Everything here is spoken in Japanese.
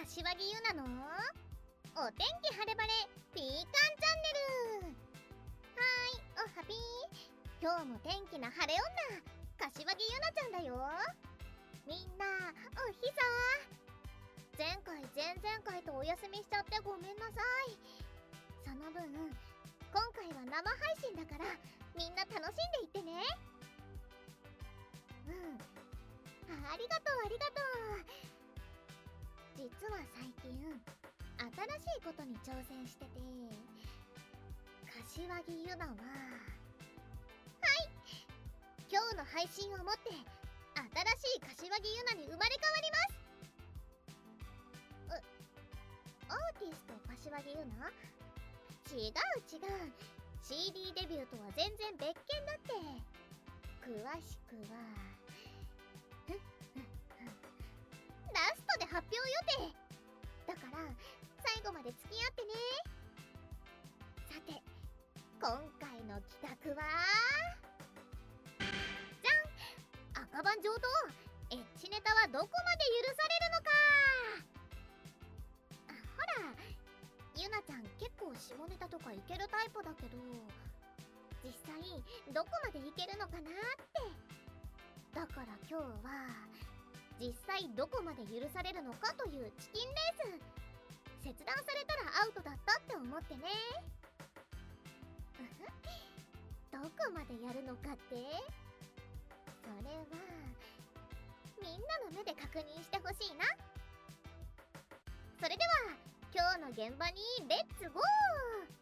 柏木ゆなのお天気晴れ晴れピーカンチャンネル。はーい、おはぴー。今日も天気な晴れ女柏木ゆなちゃんだよ。みんなおひさ。前回前々回とお休みしちゃってごめんなさい。その分今回は生配信だからみんな楽しんでいってね。ありがとうありがとう。実は最近新しいことに挑戦してて、柏木ゆなは今日の配信をもって新しい柏木ゆなに生まれ変わります。アーティスト柏木ゆな？違う CD デビューとは全然別件だって。詳しくはラストで発表予定だから最後まで付き合ってね。さて今回の企画はじゃん、赤番上等エッチネタはどこまで許されるのか。ほらゆなちゃん結構下ネタとかいけるタイプだけど、実際どこまでいけるのかなって。だから今日は実際どこまで許されるのかというチキンレース。切断されたらアウトだったって思ってね。どこまでやるのかって、それはみんなの目で確認してほしいな。それでは今日の現場にレッツゴー。